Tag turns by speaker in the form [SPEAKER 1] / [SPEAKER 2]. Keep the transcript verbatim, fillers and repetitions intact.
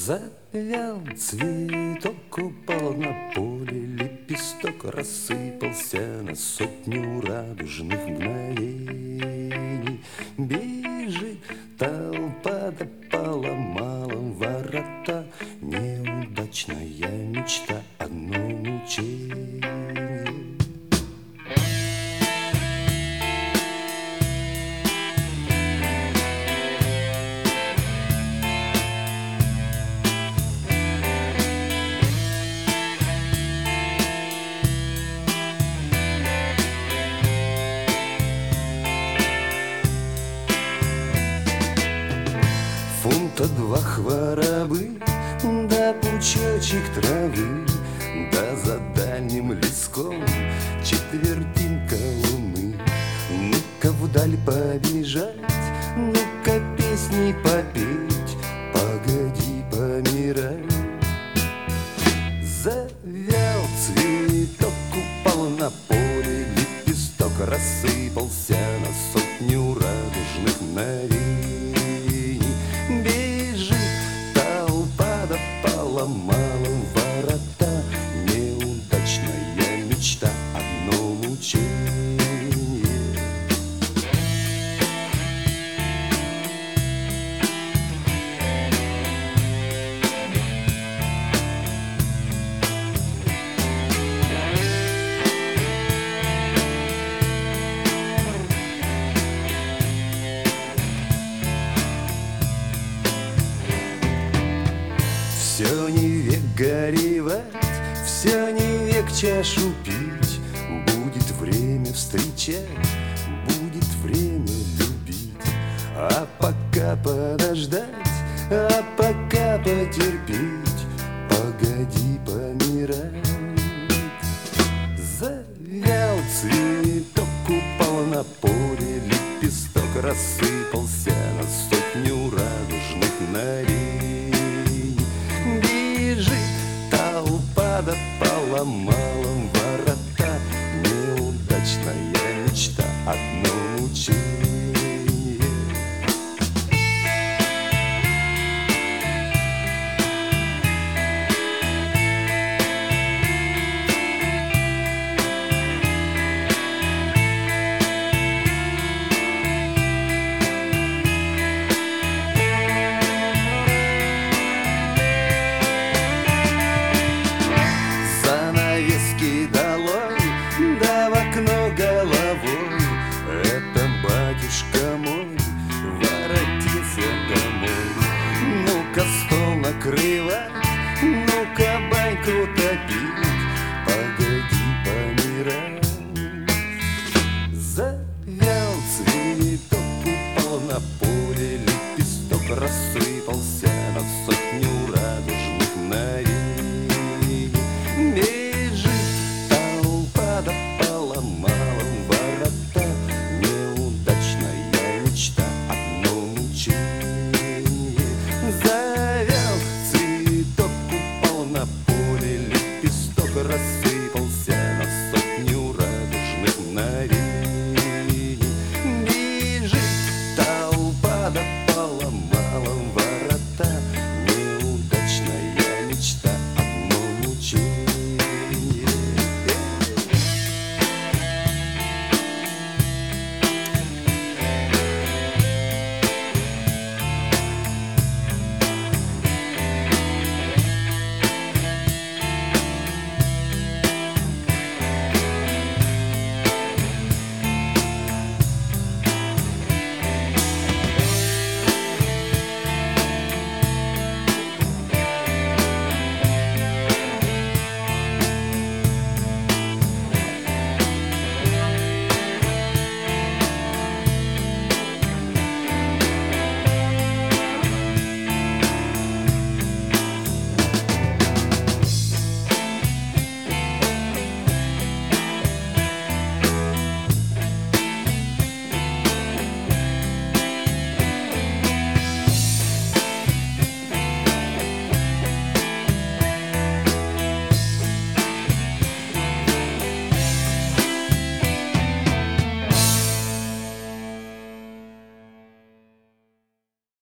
[SPEAKER 1] Завял цветок, упал на поле лепесток, рассыпался на сотню радужных мгновений. Бежит толпа, да поломала ворота, неудачная мечта, одно мучение. Фунта два хворобы, да пучочек травы, да за дальним леском четвертинка луны. Ну-ка вдаль побежать, ну-ка песни попеть, погоди помирать. Завял цветок, упал на поле лепесток, рассыпался на сотню радужных мгновений. Бежит толпа, да поломала ворота, неудачная мечта, одно мучение. Все не век горевать, все не век чашу пить. Будет время встречать, будет время любить. А пока подождать, а пока потерпеть, погоди помирать. Завял цветок, упал на поле лепесток, рассыпался на сотню радужных мгновений. Бежит толпа, да поломала ворота, неудачная мечта, одно мучение. Занавески долой, да в окно головой, это батюшка мой воротился домой. Ну-ка стол накрывать, ну-ка баньку топить, погоди помирать. Завял цветок, упал на поле лепесток, рассыпался на сотню